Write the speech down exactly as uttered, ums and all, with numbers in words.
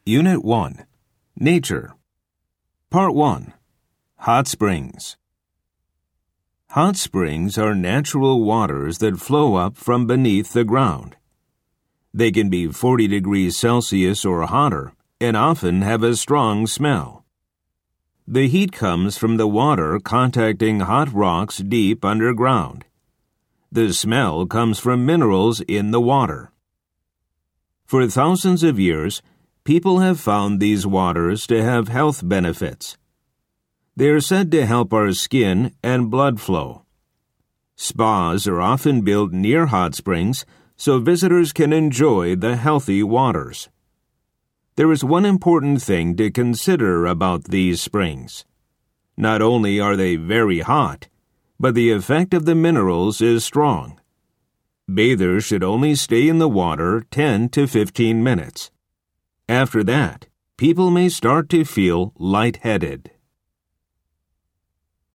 Unit one. Nature. Part one. Hot springs. Hot springs are natural waters that flow up from beneath the ground. They can be forty degrees Celsius or hotter and often have a strong smell. The heat comes from the water contacting hot rocks deep underground. The smell comes from minerals in the water. For thousands of years, people have found these waters to have health benefits. They are said to help our skin and blood flow. Spas are often built near hot springs so visitors can enjoy the healthy waters. There is one important thing to consider about these springs. Not only are they very hot, but the effect of the minerals is strong. Bathers should only stay in the water ten to fifteen minutes. After that, people may start to feel lightheaded.